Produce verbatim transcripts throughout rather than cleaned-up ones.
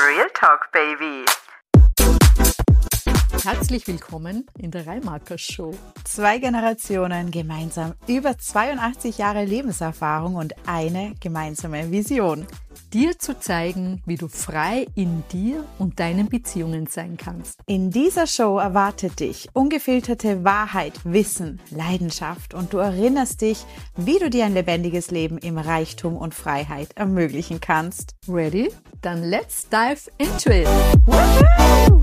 Real Talk, Baby. Herzlich willkommen in der Reimacher Show. Zwei Generationen, gemeinsam über zweiundachtzig Jahre Lebenserfahrung und eine gemeinsame Vision. Dir zu zeigen, wie du frei in dir und deinen Beziehungen sein kannst. In dieser Show erwartet dich ungefilterte Wahrheit, Wissen, Leidenschaft und du erinnerst dich, wie du dir ein lebendiges Leben im Reichtum und Freiheit ermöglichen kannst. Ready? Dann let's dive into it! Woohoo!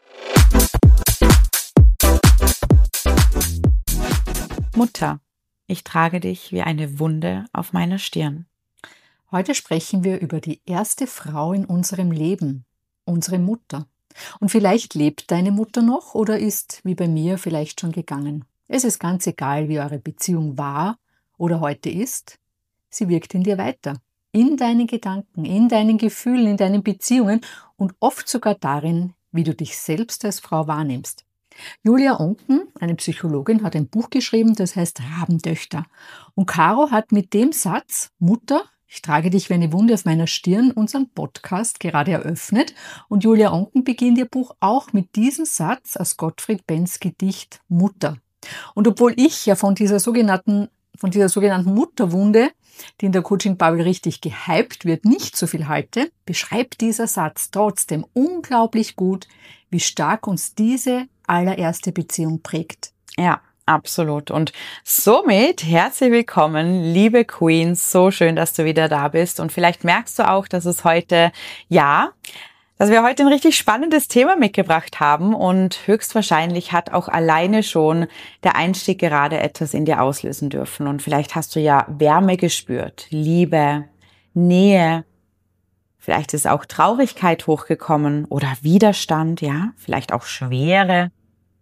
Mutter, ich trage dich wie eine Wunde auf meiner Stirn. Heute sprechen wir über die erste Frau in unserem Leben, unsere Mutter. Und vielleicht lebt deine Mutter noch oder ist, wie bei mir, vielleicht schon gegangen. Es ist ganz egal, wie eure Beziehung war oder heute ist. Sie wirkt in dir weiter, in deinen Gedanken, in deinen Gefühlen, in deinen Beziehungen und oft sogar darin, wie du dich selbst als Frau wahrnimmst. Julia Onken, eine Psychologin, hat ein Buch geschrieben, das heißt Rabentöchter. Und Caro hat mit dem Satz, Mutter, ich trage dich wie eine Wunde auf meiner Stirn, unseren Podcast gerade eröffnet. Und Julia Onken beginnt ihr Buch auch mit diesem Satz aus Gottfried Benns Gedicht Mutter. Und obwohl ich ja von dieser sogenannten, von dieser sogenannten Mutterwunde, die in der Coaching-Bubble richtig gehypt wird, nicht so viel halte, beschreibt dieser Satz trotzdem unglaublich gut, wie stark uns diese allererste Beziehung prägt. Ja, absolut. Und somit herzlich willkommen, liebe Queen. So schön, dass du wieder da bist. Und vielleicht merkst du auch, dass es heute, ja, dass wir heute ein richtig spannendes Thema mitgebracht haben. Und höchstwahrscheinlich hat auch alleine schon der Einstieg gerade etwas in dir auslösen dürfen. Und vielleicht hast du ja Wärme gespürt, Liebe, Nähe. Vielleicht ist auch Traurigkeit hochgekommen oder Widerstand, ja, vielleicht auch Schwere.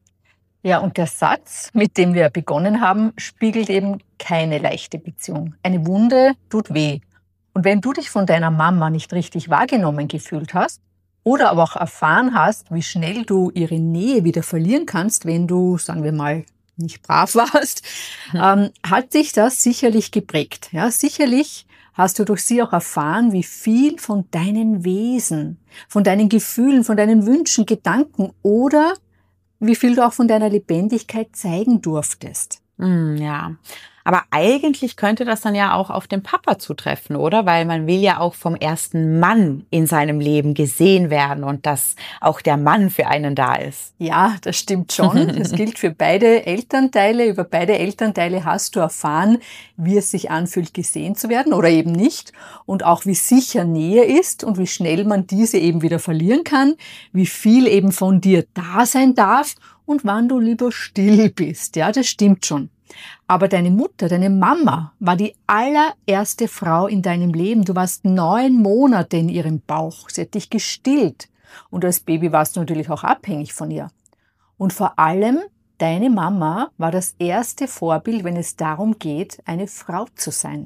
Ja, und der Satz, mit dem wir begonnen haben, spiegelt eben keine leichte Beziehung. Eine Wunde tut weh. Und wenn du dich von deiner Mama nicht richtig wahrgenommen gefühlt hast oder aber auch erfahren hast, wie schnell du ihre Nähe wieder verlieren kannst, wenn du, sagen wir mal, nicht brav warst, hm. ähm, hat dich das sicherlich geprägt. Ja, sicherlich hast du durch sie auch erfahren, wie viel von deinen Wesen, von deinen Gefühlen, von deinen Wünschen, Gedanken oder wie viel du auch von deiner Lebendigkeit zeigen durftest. Mm, ja, aber eigentlich könnte das dann ja auch auf den Papa zutreffen, oder? Weil man will ja auch vom ersten Mann in seinem Leben gesehen werden und dass auch der Mann für einen da ist. Ja, das stimmt schon. Das gilt für beide Elternteile. Über beide Elternteile hast du erfahren, wie es sich anfühlt, gesehen zu werden oder eben nicht. Und auch wie sicher Nähe ist und wie schnell man diese eben wieder verlieren kann, wie viel eben von dir da sein darf und wann du lieber still bist. Ja, das stimmt schon. Aber deine Mutter, deine Mama war die allererste Frau in deinem Leben. Du warst neun Monate in ihrem Bauch. Sie hat dich gestillt. Und als Baby warst du natürlich auch abhängig von ihr. Und vor allem, deine Mama war das erste Vorbild, wenn es darum geht, eine Frau zu sein.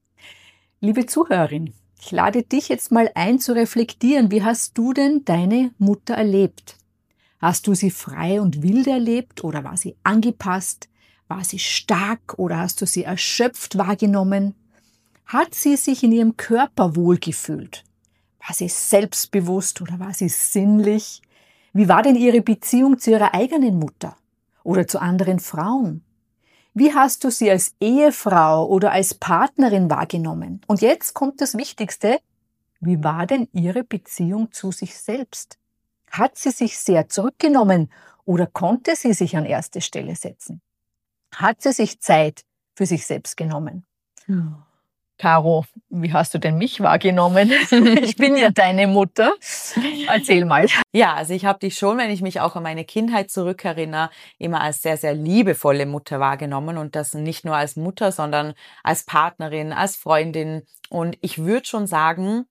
Liebe Zuhörerin, ich lade dich jetzt mal ein zu reflektieren. Wie hast du denn deine Mutter erlebt? Hast du sie frei und wild erlebt oder war sie angepasst? War sie stark oder hast du sie erschöpft wahrgenommen? Hat sie sich in ihrem Körper wohlgefühlt? War sie selbstbewusst oder war sie sinnlich? Wie war denn ihre Beziehung zu ihrer eigenen Mutter oder zu anderen Frauen? Wie hast du sie als Ehefrau oder als Partnerin wahrgenommen? Und jetzt kommt das Wichtigste. Wie war denn ihre Beziehung zu sich selbst? Hat sie sich sehr zurückgenommen oder konnte sie sich an erste Stelle setzen? Hat sie sich Zeit für sich selbst genommen? Hm. Caro, wie hast du denn mich wahrgenommen? Ich bin ja deine Mutter. Erzähl mal. Ja, also ich habe dich schon, wenn ich mich auch an meine Kindheit zurückerinnere, immer als sehr, sehr liebevolle Mutter wahrgenommen. Und das nicht nur als Mutter, sondern als Partnerin, als Freundin. Und ich würde schon sagen,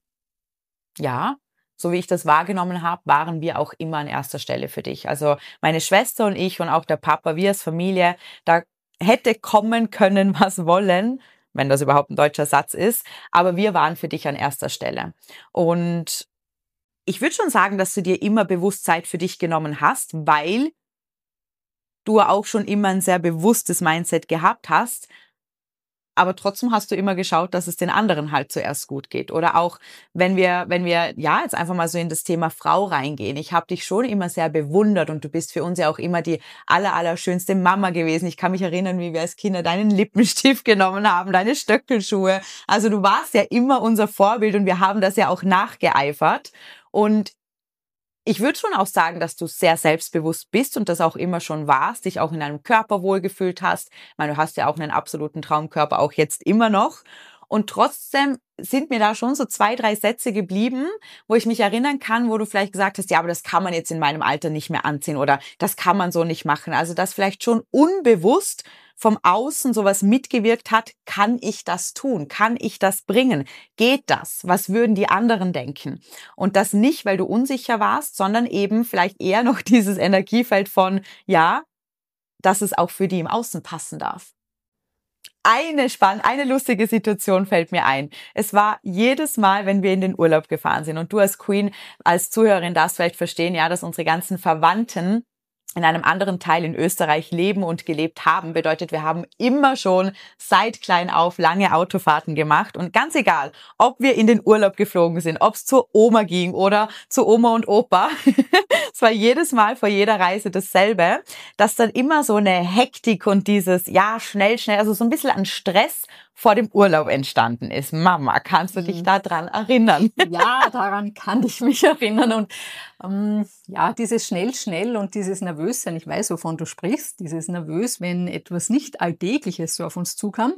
ja, so wie ich das wahrgenommen habe, waren wir auch immer an erster Stelle für dich. Also meine Schwester und ich und auch der Papa, wir als Familie, da hätte kommen können, was wollen, wenn das überhaupt ein deutscher Satz ist, aber wir waren für dich an erster Stelle. Und ich würde schon sagen, dass du dir immer bewusst Zeit für dich genommen hast, weil du auch schon immer ein sehr bewusstes Mindset gehabt hast, aber trotzdem hast du immer geschaut, dass es den anderen halt zuerst gut geht. Oder auch, wenn wir, wenn wir, ja, jetzt einfach mal so in das Thema Frau reingehen. Ich habe dich schon immer sehr bewundert und du bist für uns ja auch immer die aller, aller schönste Mama gewesen. Ich kann mich erinnern, wie wir als Kinder deinen Lippenstift genommen haben, deine Stöckelschuhe. Also du warst ja immer unser Vorbild und wir haben das ja auch nachgeeifert. Und ich würde schon auch sagen, dass du sehr selbstbewusst bist und das auch immer schon warst, dich auch in deinem Körper wohlgefühlt hast. Ich meine, du hast ja auch einen absoluten Traumkörper, auch jetzt immer noch. Und trotzdem sind mir da schon so zwei, drei Sätze geblieben, wo ich mich erinnern kann, wo du vielleicht gesagt hast, ja, aber das kann man jetzt in meinem Alter nicht mehr anziehen oder das kann man so nicht machen. Also dass vielleicht schon unbewusst vom Außen sowas mitgewirkt hat, kann ich das tun? Kann ich das bringen? Geht das? Was würden die anderen denken? Und das nicht, weil du unsicher warst, sondern eben vielleicht eher noch dieses Energiefeld von, ja, dass es auch für die im Außen passen darf. Eine spannende, eine lustige Situation fällt mir ein. Es war jedes Mal, wenn wir in den Urlaub gefahren sind und du als Queen, als Zuhörerin darfst vielleicht verstehen, ja, dass unsere ganzen Verwandten in einem anderen Teil in Österreich leben und gelebt haben. Bedeutet, wir haben immer schon seit klein auf lange Autofahrten gemacht. Und ganz egal, ob wir in den Urlaub geflogen sind, ob es zur Oma ging oder zu Oma und Opa, es war jedes Mal vor jeder Reise dasselbe, dass dann immer so eine Hektik und dieses, ja, schnell, schnell, also so ein bisschen an Stress vor dem Urlaub entstanden ist. Mama, kannst du dich daran erinnern? Ja, daran kann ich mich erinnern. Und ähm, ja, dieses schnell, schnell und dieses Nervössein, ich weiß, wovon du sprichst, dieses Nervös, wenn etwas nicht Alltägliches so auf uns zukam.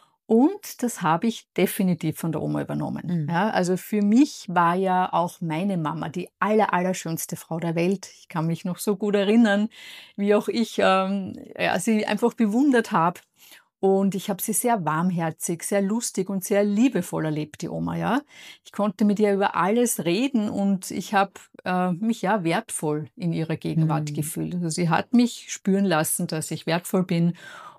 Und das habe ich definitiv von der Oma übernommen. Mhm. Ja, also für mich war ja auch meine Mama die aller, allerschönste Frau der Welt. Ich kann mich noch so gut erinnern, wie auch ich ähm, ja, sie einfach bewundert habe. Und ich habe sie sehr warmherzig, sehr lustig und sehr liebevoll erlebt, die Oma, ja. Ich konnte mit ihr über alles reden und ich habe äh, mich ja wertvoll in ihrer Gegenwart Mhm. gefühlt. Also sie hat mich spüren lassen, dass ich wertvoll bin.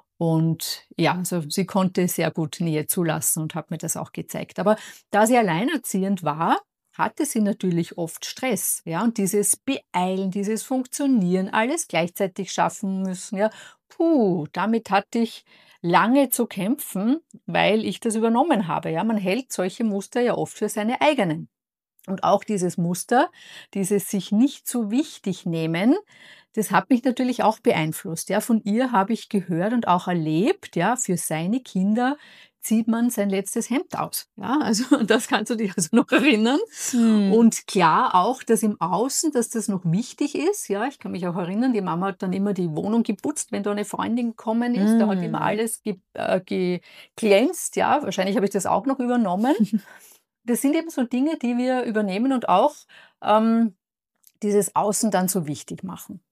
Und ja, also sie konnte sehr gut Nähe zulassen und hat mir das auch gezeigt. Aber da sie alleinerziehend war, hatte sie natürlich oft Stress, ja, und dieses Beeilen, dieses Funktionieren, alles gleichzeitig schaffen müssen, ja, puh, damit hatte ich lange zu kämpfen, weil ich das übernommen habe, ja. Man hält solche Muster ja oft für seine eigenen. Und auch dieses Muster, dieses sich nicht so wichtig nehmen, das hat mich natürlich auch beeinflusst. Ja, von ihr habe ich gehört und auch erlebt, ja, für seine Kinder zieht man sein letztes Hemd aus. Ja, also das kannst du dich also noch erinnern. Mhm. Und klar auch, dass im Außen, dass das noch wichtig ist. Ja, ich kann mich auch erinnern, die Mama hat dann immer die Wohnung geputzt, wenn da eine Freundin gekommen ist. Da hat immer Mhm. alles ge äh, geglänzt. Ja, wahrscheinlich habe ich das auch noch übernommen. Das sind eben so Dinge, die wir übernehmen und auch ähm, dieses Außen dann so wichtig machen.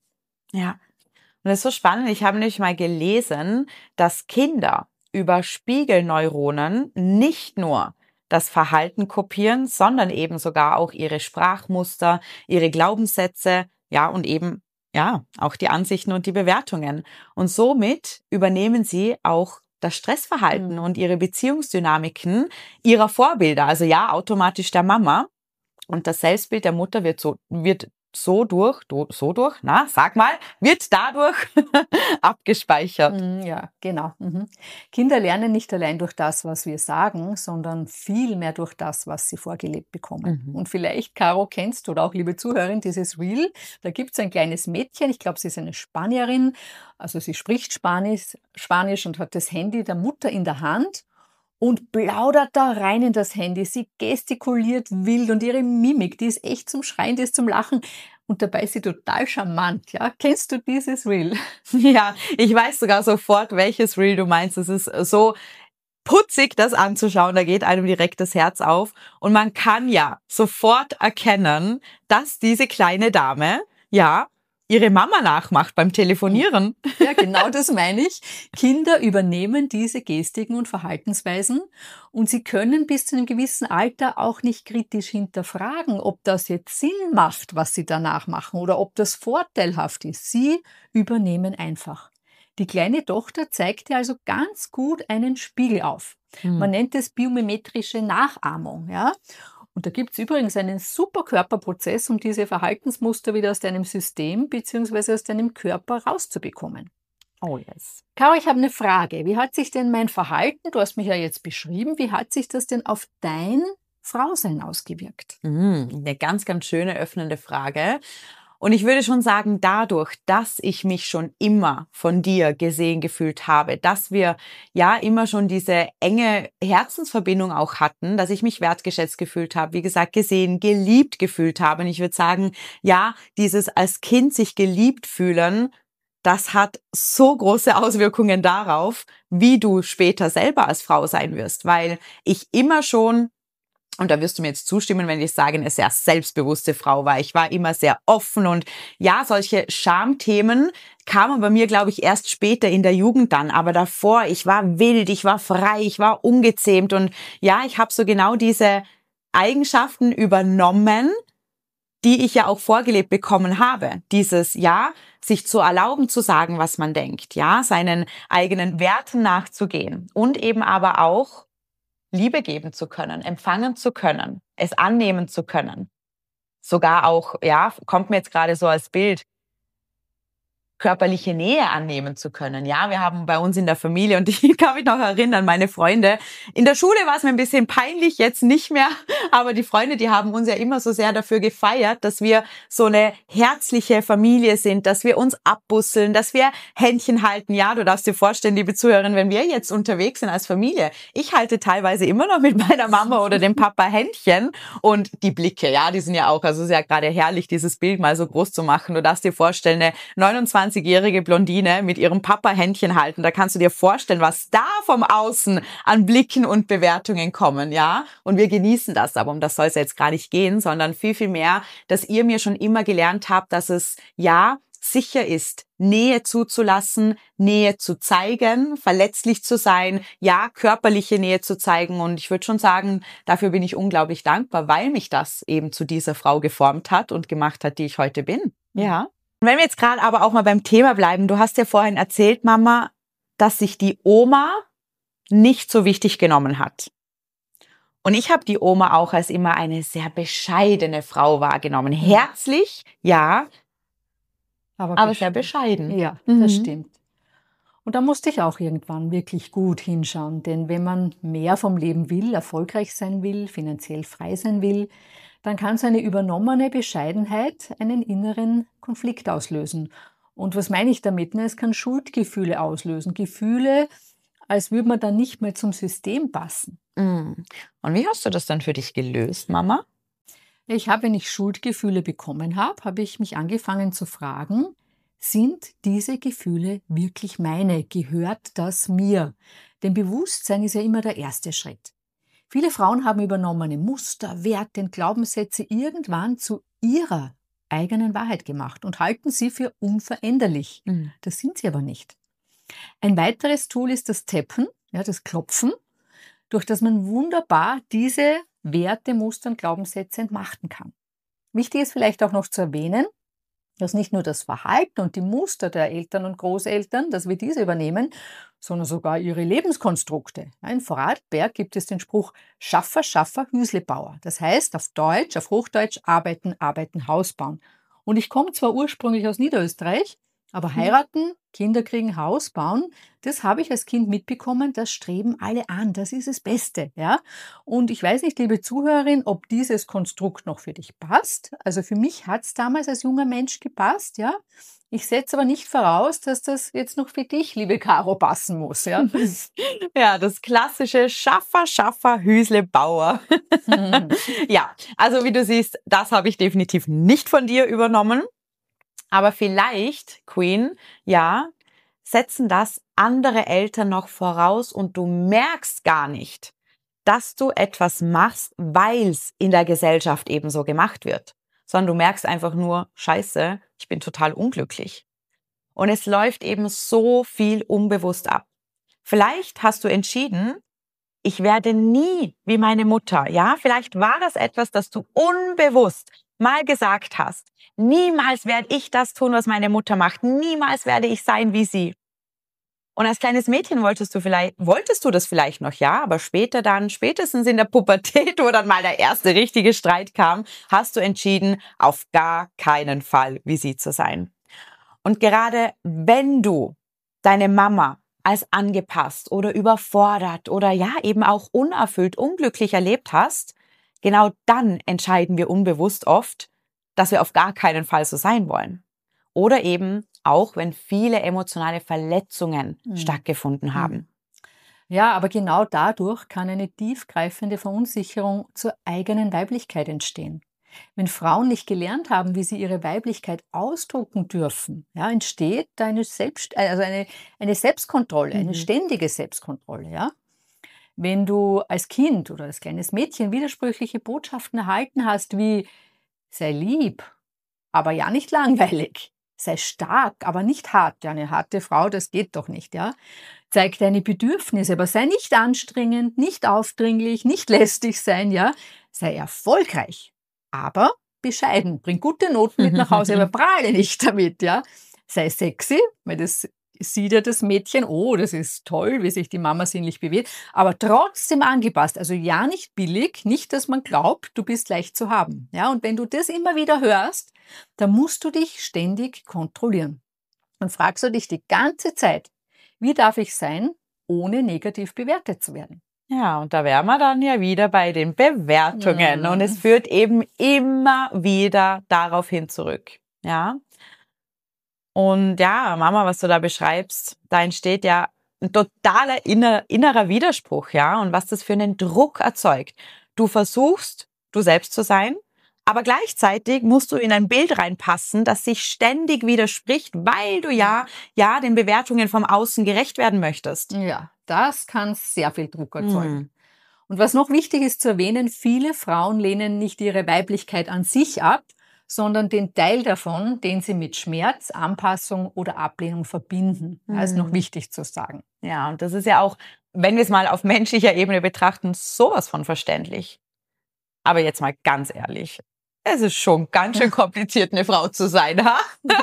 Ja. Und das ist so spannend. Ich habe nämlich mal gelesen, dass Kinder über Spiegelneuronen nicht nur das Verhalten kopieren, sondern eben sogar auch ihre Sprachmuster, ihre Glaubenssätze, ja, und eben, ja, auch die Ansichten und die Bewertungen. Und somit übernehmen sie auch das Stressverhalten Mhm. und ihre Beziehungsdynamiken ihrer Vorbilder. Also ja, automatisch der Mama. Und das Selbstbild der Mutter wird so, wird so durch, do, so durch, na, sag mal, wird dadurch abgespeichert. Mhm, ja, genau. Mhm. Kinder lernen nicht allein durch das, was wir sagen, sondern vielmehr durch das, was sie vorgelebt bekommen. Mhm. Und vielleicht, Caro, kennst du oder auch liebe Zuhörerin, dieses Reel. Da gibt es ein kleines Mädchen, ich glaube, sie ist eine Spanierin, also sie spricht Spanisch, Spanisch und hat das Handy der Mutter in der Hand und plaudert da rein in das Handy. Sie gestikuliert wild und ihre Mimik, die ist echt zum Schreien, die ist zum Lachen. Und dabei ist sie total charmant, ja. Kennst du dieses Reel? Ja, ich weiß sogar sofort, welches Reel du meinst. Es ist so putzig, das anzuschauen. Da geht einem direkt das Herz auf. Und man kann ja sofort erkennen, dass diese kleine Dame, ja, ihre Mama nachmacht beim Telefonieren. Ja, genau das meine ich. Kinder übernehmen diese Gestiken und Verhaltensweisen und sie können bis zu einem gewissen Alter auch nicht kritisch hinterfragen, ob das jetzt Sinn macht, was sie danach machen oder ob das vorteilhaft ist. Sie übernehmen einfach. Die kleine Tochter zeigt dir also ganz gut einen Spiegel auf. Man nennt es biomimetrische Nachahmung, ja. Und da gibt es übrigens einen super Körperprozess, um diese Verhaltensmuster wieder aus deinem System bzw. aus deinem Körper rauszubekommen. Oh yes. Caro, ich habe eine Frage. Wie hat sich denn mein Verhalten, du hast mich ja jetzt beschrieben, wie hat sich das denn auf dein Frausein ausgewirkt? Mhm, eine ganz, ganz schöne öffnende Frage. Und ich würde schon sagen, dadurch, dass ich mich schon immer von dir gesehen gefühlt habe, dass wir ja immer schon diese enge Herzensverbindung auch hatten, dass ich mich wertgeschätzt gefühlt habe, wie gesagt, gesehen, geliebt gefühlt habe. Und ich würde sagen, ja, dieses als Kind sich geliebt fühlen, das hat so große Auswirkungen darauf, wie du später selber als Frau sein wirst, weil ich immer schon, und da wirst du mir jetzt zustimmen, wenn ich sage, eine sehr selbstbewusste Frau war. Ich war immer sehr offen und ja, solche Schamthemen kamen bei mir, glaube ich, erst später in der Jugend dann. Aber davor, ich war wild, ich war frei, ich war ungezähmt und ja, ich habe so genau diese Eigenschaften übernommen, die ich ja auch vorgelebt bekommen habe. Dieses, ja, sich zu erlauben zu sagen, was man denkt, ja, seinen eigenen Werten nachzugehen und eben aber auch Liebe geben zu können, empfangen zu können, es annehmen zu können. Sogar auch, ja, kommt mir jetzt gerade so als Bild, körperliche Nähe annehmen zu können. Ja, wir haben bei uns in der Familie, und ich kann mich noch erinnern, meine Freunde, in der Schule war es mir ein bisschen peinlich, jetzt nicht mehr, aber die Freunde, die haben uns ja immer so sehr dafür gefeiert, dass wir so eine herzliche Familie sind, dass wir uns abbusseln, dass wir Händchen halten. Ja, du darfst dir vorstellen, liebe Zuhörerin, wenn wir jetzt unterwegs sind als Familie, ich halte teilweise immer noch mit meiner Mama oder dem Papa Händchen und die Blicke, ja, die sind ja auch, also es ist ja gerade herrlich, dieses Bild mal so groß zu machen. Du darfst dir vorstellen, eine neunundzwanzigjährige Blondine mit ihrem Papa Händchen halten. Da kannst du dir vorstellen, was da vom Außen an Blicken und Bewertungen kommen, ja? Und wir genießen das, aber um das soll es jetzt gar nicht gehen, sondern viel, viel mehr, dass ihr mir schon immer gelernt habt, dass es, ja, sicher ist, Nähe zuzulassen, Nähe zu zeigen, verletzlich zu sein, ja, körperliche Nähe zu zeigen. Und ich würde schon sagen, dafür bin ich unglaublich dankbar, weil mich das eben zu dieser Frau geformt hat und gemacht hat, die ich heute bin. Ja. Und wenn wir jetzt gerade aber auch mal beim Thema bleiben, du hast ja vorhin erzählt, Mama, dass sich die Oma nicht so wichtig genommen hat. Und ich habe die Oma auch als immer eine sehr bescheidene Frau wahrgenommen. Herzlich, ja, Aber, aber sehr bescheiden. Ja, Mhm. das stimmt. Und da musste ich auch irgendwann wirklich gut hinschauen, denn wenn man mehr vom Leben will, erfolgreich sein will, finanziell frei sein will, dann kann so eine übernommene Bescheidenheit einen inneren Konflikt auslösen. Und was meine ich damit? Es kann Schuldgefühle auslösen, Gefühle, als würde man dann nicht mehr zum System passen. Mhm. Und wie hast du das dann für dich gelöst, Mama? Ich habe, wenn ich Schuldgefühle bekommen habe, habe ich mich angefangen zu fragen, sind diese Gefühle wirklich meine? Gehört das mir? Denn Bewusstsein ist ja immer der erste Schritt. Viele Frauen haben übernommene Muster, Werte und Glaubenssätze irgendwann zu ihrer eigenen Wahrheit gemacht und halten sie für unveränderlich. Mhm. Das sind sie aber nicht. Ein weiteres Tool ist das Tappen, ja, das Klopfen, durch das man wunderbar diese Werte, Muster und Glaubenssätze entmachten kann. Wichtig ist vielleicht auch noch zu erwähnen, dass nicht nur das Verhalten und die Muster der Eltern und Großeltern, dass wir diese übernehmen, sondern sogar ihre Lebenskonstrukte. In Vorarlberg gibt es den Spruch Schaffer, Schaffer, Hüslebauer. Das heißt auf Deutsch, auf Hochdeutsch, arbeiten, arbeiten, Haus bauen. Und ich komme zwar ursprünglich aus Niederösterreich, aber heiraten, Kinder kriegen, Haus bauen, das habe ich als Kind mitbekommen, das streben alle an, das ist das Beste. Ja? Und ich weiß nicht, liebe Zuhörerin, ob dieses Konstrukt noch für dich passt. Also für mich hat es damals als junger Mensch gepasst. Ja? Ich setze aber nicht voraus, dass das jetzt noch für dich, liebe Caro, passen muss. Ja, ja, das klassische Schaffer, Schaffer, Hüsle, Bauer. Ja, also wie du siehst, das habe ich definitiv nicht von dir übernommen. Aber vielleicht, Queen, ja, setzen das andere Eltern noch voraus und du merkst gar nicht, dass du etwas machst, weil es in der Gesellschaft eben so gemacht wird. Sondern du merkst einfach nur, scheiße, ich bin total unglücklich. Und es läuft eben so viel unbewusst ab. Vielleicht hast du entschieden, ich werde nie wie meine Mutter, ja? Vielleicht war das etwas, das du unbewusst mal gesagt hast. Niemals werde ich das tun, was meine Mutter macht. Niemals werde ich sein wie sie. Und als kleines Mädchen wolltest du vielleicht, wolltest du das vielleicht noch, ja, aber später dann, spätestens in der Pubertät, wo dann mal der erste richtige Streit kam, hast du entschieden, auf gar keinen Fall wie sie zu sein. Und gerade wenn du deine Mama als angepasst oder überfordert oder ja eben auch unerfüllt, unglücklich erlebt hast, genau dann entscheiden wir unbewusst oft, dass wir auf gar keinen Fall so sein wollen. Oder eben auch, wenn viele emotionale Verletzungen Mhm. stattgefunden haben. Ja, aber genau dadurch kann eine tiefgreifende Verunsicherung zur eigenen Weiblichkeit entstehen. Wenn Frauen nicht gelernt haben, wie sie ihre Weiblichkeit ausdrucken dürfen, ja, entsteht da eine, Selbst, also eine, eine Selbstkontrolle, eine Mhm. ständige Selbstkontrolle. Ja? Wenn du als Kind oder als kleines Mädchen widersprüchliche Botschaften erhalten hast, wie sei lieb, aber ja nicht langweilig, sei stark, aber nicht hart, ja, eine harte Frau, das geht doch nicht, ja. Zeig deine Bedürfnisse, aber sei nicht anstrengend, nicht aufdringlich, nicht lästig sein, ja. Sei erfolgreich, aber bescheiden. Bring gute Noten mit nach Hause, aber prahle nicht damit, ja. Sei sexy, weil das sieht ja das Mädchen, oh, das ist toll, wie sich die Mama sinnlich bewegt, aber trotzdem angepasst. Also ja, nicht billig, nicht, dass man glaubt, du bist leicht zu haben. Ja, und wenn du das immer wieder hörst, dann musst du dich ständig kontrollieren. Und fragst du dich die ganze Zeit, wie darf ich sein, ohne negativ bewertet zu werden? Ja, und da wären wir dann ja wieder bei den Bewertungen. Mm. Und es führt eben immer wieder darauf hin zurück. Ja. Und ja, Mama, was du da beschreibst, da entsteht ja ein totaler inner, innerer Widerspruch, ja. Und was das für einen Druck erzeugt. Du versuchst, du selbst zu sein, aber gleichzeitig musst du in ein Bild reinpassen, das sich ständig widerspricht, weil du ja, ja, den Bewertungen vom Außen gerecht werden möchtest. Ja, das kann sehr viel Druck erzeugen. Hm. Und was noch wichtig ist zu erwähnen, viele Frauen lehnen nicht ihre Weiblichkeit an sich ab, sondern den Teil davon, den sie mit Schmerz, Anpassung oder Ablehnung verbinden. Das ist noch Hm. wichtig zu sagen. Ja, und das ist ja auch, wenn wir es mal auf menschlicher Ebene betrachten, sowas von verständlich. Aber jetzt mal ganz ehrlich, es ist schon ganz schön kompliziert, eine Frau zu sein, ha?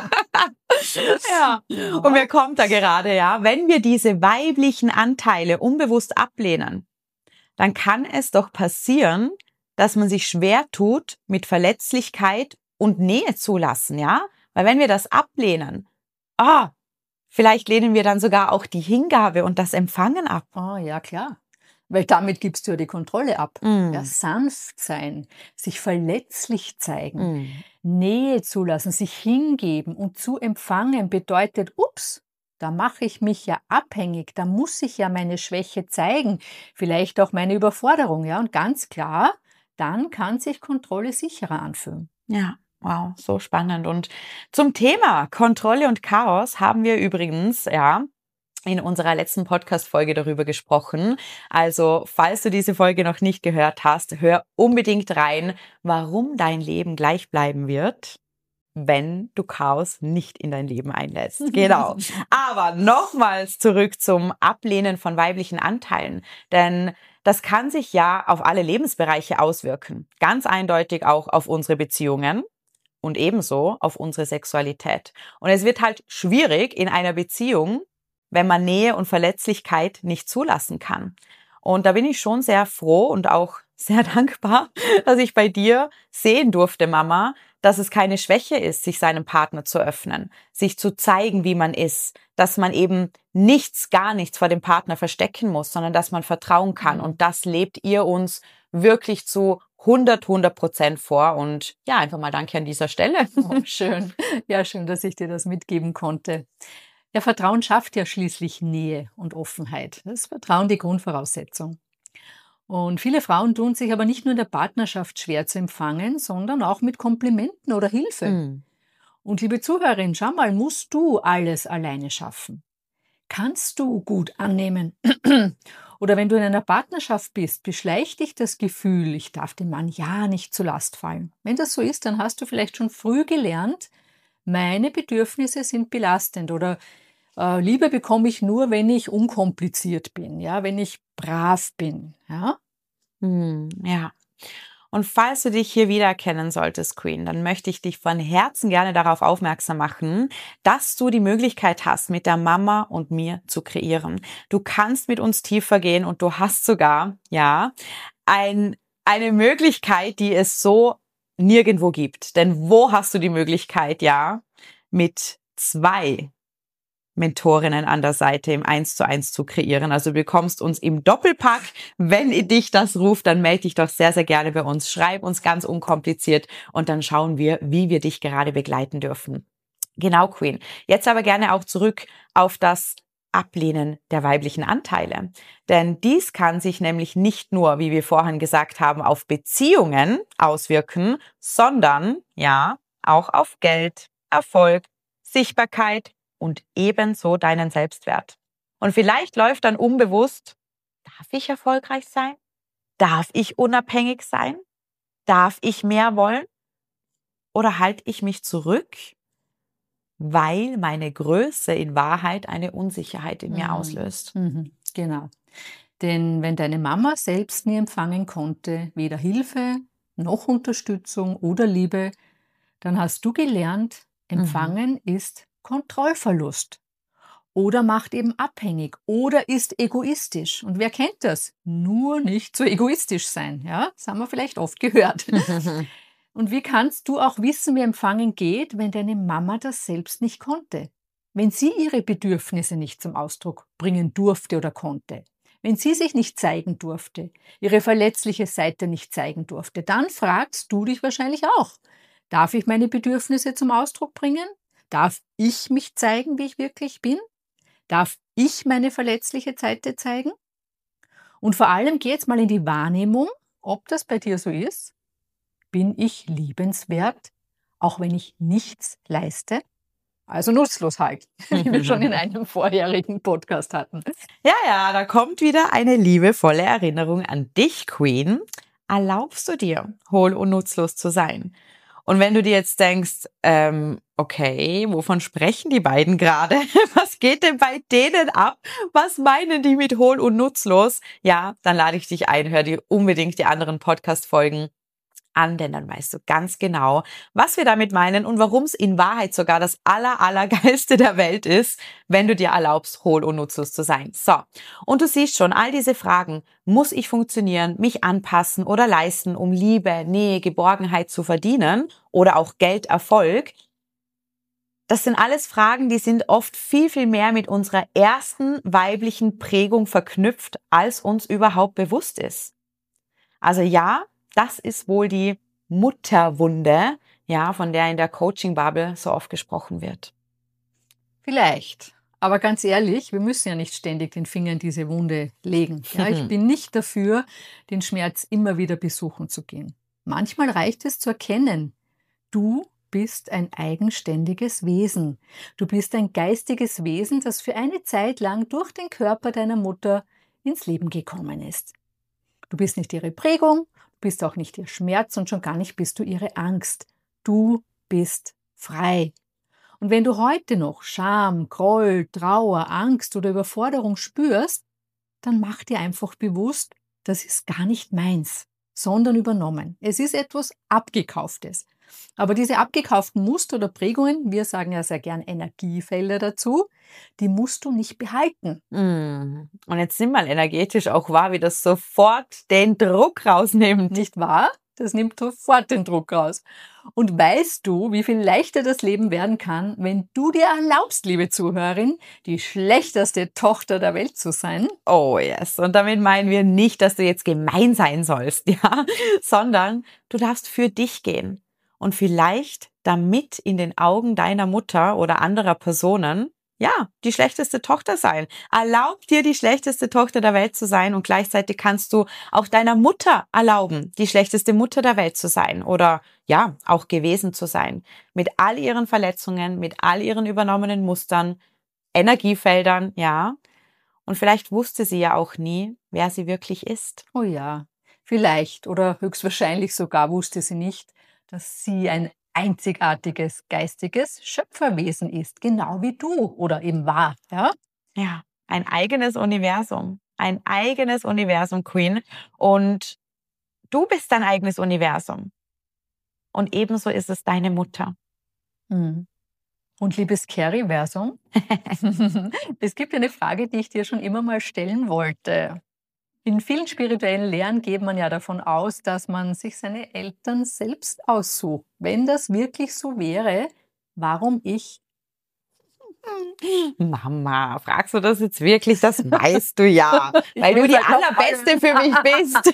Ja. Ja. Und mir kommt da gerade, ja, wenn wir diese weiblichen Anteile unbewusst ablehnen, dann kann es doch passieren, dass man sich schwer tut mit Verletzlichkeit und Nähe zulassen, ja? Weil wenn wir das ablehnen, ah, vielleicht lehnen wir dann sogar auch die Hingabe und das Empfangen ab. Oh, ja, klar. Weil damit gibst du ja die Kontrolle ab. Mm. Ja, sanft sein, sich verletzlich zeigen, Mm. Nähe zulassen, sich hingeben und zu empfangen bedeutet, ups, da mache ich mich ja abhängig, da muss ich ja meine Schwäche zeigen, vielleicht auch meine Überforderung, ja, und ganz klar, dann kann sich Kontrolle sicherer anfühlen. Ja, wow, so spannend. Und zum Thema Kontrolle und Chaos haben wir übrigens, ja, in unserer letzten Podcast-Folge darüber gesprochen. Also, falls du diese Folge noch nicht gehört hast, hör unbedingt rein, warum dein Leben gleich bleiben wird, wenn du Chaos nicht in dein Leben einlässt. Genau. Aber nochmals zurück zum Ablehnen von weiblichen Anteilen. Denn das kann sich ja auf alle Lebensbereiche auswirken. Ganz eindeutig auch auf unsere Beziehungen und ebenso auf unsere Sexualität. Und es wird halt schwierig in einer Beziehung, wenn man Nähe und Verletzlichkeit nicht zulassen kann. Und da bin ich schon sehr froh und auch sehr dankbar, dass ich bei dir sehen durfte, Mama, dass es keine Schwäche ist, sich seinem Partner zu öffnen, sich zu zeigen, wie man ist, dass man eben nichts, gar nichts vor dem Partner verstecken muss, sondern dass man vertrauen kann. Mhm. Und das lebt ihr uns wirklich zu hundert, hundert Prozent vor. Und ja, einfach mal danke an dieser Stelle. Oh, schön. Ja, schön, dass ich dir das mitgeben konnte. Ja, Vertrauen schafft ja schließlich Nähe und Offenheit. Das ist Vertrauen die Grundvoraussetzung. Und viele Frauen tun sich aber nicht nur in der Partnerschaft schwer zu empfangen, sondern auch mit Komplimenten oder Hilfe. Mm. Und liebe Zuhörerin, schau mal, musst du alles alleine schaffen? Kannst du gut annehmen? Oder wenn du in einer Partnerschaft bist, beschleicht dich das Gefühl, ich darf dem Mann ja nicht zur Last fallen. Wenn das so ist, dann hast du vielleicht schon früh gelernt, meine Bedürfnisse sind belastend oder äh, Liebe bekomme ich nur, wenn ich unkompliziert bin, ja, wenn ich brav bin, ja. Mm, ja. Und falls du dich hier wiedererkennen solltest, Queen, dann möchte ich dich von Herzen gerne darauf aufmerksam machen, dass du die Möglichkeit hast, mit der Mama und mir zu kreieren. Du kannst mit uns tiefer gehen und du hast sogar, ja, ein, eine Möglichkeit, die es so nirgendwo gibt. Denn wo hast du die Möglichkeit, ja, mit zwei Mentorinnen an der Seite im eins zu eins zu kreieren. Also du bekommst uns im Doppelpack. Wenn dich das ruft, dann melde dich doch sehr, sehr gerne bei uns. Schreib uns ganz unkompliziert und dann schauen wir, wie wir dich gerade begleiten dürfen. Genau, Queen. Jetzt aber gerne auch zurück auf das Ablehnen der weiblichen Anteile. Denn dies kann sich nämlich nicht nur, wie wir vorhin gesagt haben, auf Beziehungen auswirken, sondern ja auch auf Geld, Erfolg, Sichtbarkeit und ebenso deinen Selbstwert. Und vielleicht läuft dann unbewusst, darf ich erfolgreich sein? Darf ich unabhängig sein? Darf ich mehr wollen? Oder halte ich mich zurück, weil meine Größe in Wahrheit eine Unsicherheit in mir Mhm. auslöst? Mhm. Genau. Denn wenn deine Mama selbst nie empfangen konnte, weder Hilfe noch Unterstützung oder Liebe, dann hast du gelernt, empfangen ist Kontrollverlust oder macht eben abhängig oder ist egoistisch. Und wer kennt das? Nur nicht so egoistisch sein. Ja, das haben wir vielleicht oft gehört. Und wie kannst du auch wissen, wie Empfangen geht, wenn deine Mama das selbst nicht konnte? Wenn sie ihre Bedürfnisse nicht zum Ausdruck bringen durfte oder konnte? Wenn sie sich nicht zeigen durfte, ihre verletzliche Seite nicht zeigen durfte, dann fragst du dich wahrscheinlich auch, darf ich meine Bedürfnisse zum Ausdruck bringen? Darf ich mich zeigen, wie ich wirklich bin? Darf ich meine verletzliche Seite zeigen? Und vor allem geh jetzt mal in die Wahrnehmung, ob das bei dir so ist. Bin ich liebenswert, auch wenn ich nichts leiste? Also nutzlos halt, wie wir schon in einem vorherigen Podcast hatten. Ja, ja, da kommt wieder eine liebevolle Erinnerung an dich, Queen. Erlaubst du dir, hohl und nutzlos zu sein? Und wenn du dir jetzt denkst, ähm, okay, wovon sprechen die beiden gerade? Was geht denn bei denen ab? Was meinen die mit hohl und nutzlos? Ja, dann lade ich dich ein, hör dir unbedingt die anderen Podcast-Folgen an, denn dann weißt du ganz genau, was wir damit meinen und warum es in Wahrheit sogar das aller, allergeilste der Welt ist, wenn du dir erlaubst, hohl und nutzlos zu sein. So, und du siehst schon, all diese Fragen, muss ich funktionieren, mich anpassen oder leisten, um Liebe, Nähe, Geborgenheit zu verdienen oder auch Geld, Erfolg? Das sind alles Fragen, die sind oft viel, viel mehr mit unserer ersten weiblichen Prägung verknüpft, als uns überhaupt bewusst ist. Also ja, das ist wohl die Mutterwunde, ja, von der in der Coaching-Bubble so oft gesprochen wird. Vielleicht. Aber ganz ehrlich, wir müssen ja nicht ständig den Finger in diese Wunde legen. Ja, ich bin nicht dafür, den Schmerz immer wieder besuchen zu gehen. Manchmal reicht es zu erkennen, du bist ein eigenständiges Wesen. Du bist ein geistiges Wesen, das für eine Zeit lang durch den Körper deiner Mutter ins Leben gekommen ist. Du bist nicht ihre Prägung, du bist auch nicht ihr Schmerz und schon gar nicht bist du ihre Angst. Du bist frei. Und wenn du heute noch Scham, Groll, Trauer, Angst oder Überforderung spürst, dann mach dir einfach bewusst, das ist gar nicht meins, sondern übernommen. Es ist etwas Abgekauftes. Aber diese abgekauften Muster oder Prägungen, wir sagen ja sehr gern Energiefelder dazu, die musst du nicht behalten. Mm. Und jetzt nimm mal energetisch auch wahr, wie das sofort den Druck rausnimmt. Nicht wahr? Das nimmt sofort den Druck raus. Und weißt du, wie viel leichter das Leben werden kann, wenn du dir erlaubst, liebe Zuhörerin, die schlechteste Tochter der Welt zu sein? Oh yes. Und damit meinen wir nicht, dass du jetzt gemein sein sollst, ja, sondern du darfst für dich gehen. Und vielleicht damit in den Augen deiner Mutter oder anderer Personen, ja, die schlechteste Tochter sein. Erlaub dir, die schlechteste Tochter der Welt zu sein und gleichzeitig kannst du auch deiner Mutter erlauben, die schlechteste Mutter der Welt zu sein oder ja, auch gewesen zu sein. Mit all ihren Verletzungen, mit all ihren übernommenen Mustern, Energiefeldern, ja. Und vielleicht wusste sie ja auch nie, wer sie wirklich ist. Oh ja, vielleicht oder höchstwahrscheinlich sogar wusste sie nicht, dass sie ein einzigartiges geistiges Schöpferwesen ist, genau wie du oder eben war, ja? Ja, ein eigenes Universum, ein eigenes Universum, Queen. Und du bist dein eigenes Universum. Und ebenso ist es deine Mutter. Mhm. Und liebes Carrie-Versum, es gibt eine Frage, die ich dir schon immer mal stellen wollte. In vielen spirituellen Lehren geht man ja davon aus, dass man sich seine Eltern selbst aussucht. Wenn das wirklich so wäre, warum ich? Mama, fragst du das jetzt wirklich? Das weißt du ja, weil du die allerbeste für mich bist.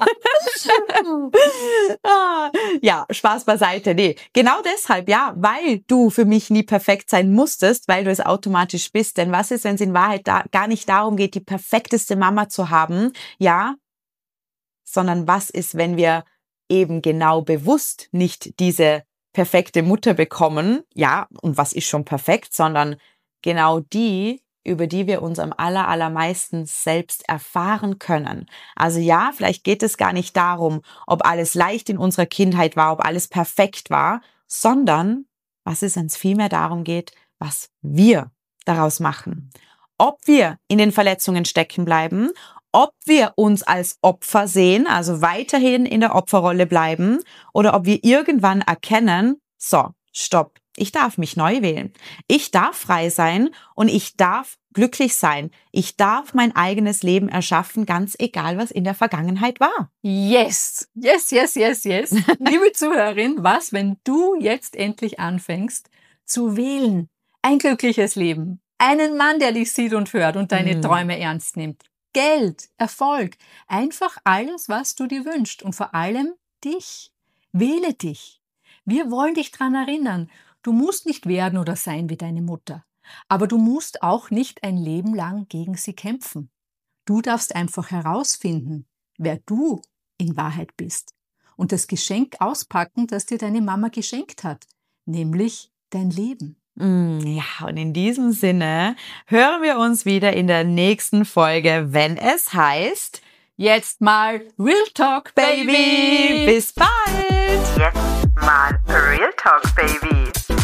Ja, Spaß beiseite. Nee, genau deshalb, ja, weil du für mich nie perfekt sein musstest, weil du es automatisch bist. Denn was ist, wenn es in Wahrheit da gar nicht darum geht, die perfekteste Mama zu haben, ja, sondern was ist, wenn wir eben genau bewusst nicht diese perfekte Mutter bekommen, ja, und was ist schon perfekt, sondern genau die, über die wir uns am aller, allermeisten selbst erfahren können. Also ja, vielleicht geht es gar nicht darum, ob alles leicht in unserer Kindheit war, ob alles perfekt war, sondern was ist, wenn es vielmehr darum geht, was wir daraus machen. Ob wir in den Verletzungen stecken bleiben, ob wir uns als Opfer sehen, also weiterhin in der Opferrolle bleiben, oder ob wir irgendwann erkennen, so, stopp, ich darf mich neu wählen. Ich darf frei sein und ich darf glücklich sein. Ich darf mein eigenes Leben erschaffen, ganz egal, was in der Vergangenheit war. Yes, yes, yes, yes, yes. Liebe Zuhörerin, was, wenn du jetzt endlich anfängst zu wählen? Ein glückliches Leben, einen Mann, der dich sieht und hört und deine mm. Träume ernst nimmt. Geld, Erfolg, einfach alles, was du dir wünschst und vor allem dich. Wähle dich. Wir wollen dich daran erinnern, du musst nicht werden oder sein wie deine Mutter, aber du musst auch nicht ein Leben lang gegen sie kämpfen. Du darfst einfach herausfinden, wer du in Wahrheit bist und das Geschenk auspacken, das dir deine Mama geschenkt hat, nämlich dein Leben. Ja, und in diesem Sinne hören wir uns wieder in der nächsten Folge, wenn es heißt, jetzt mal Real Talk, Baby! Bis bald! Jetzt mal Real Talk, Baby!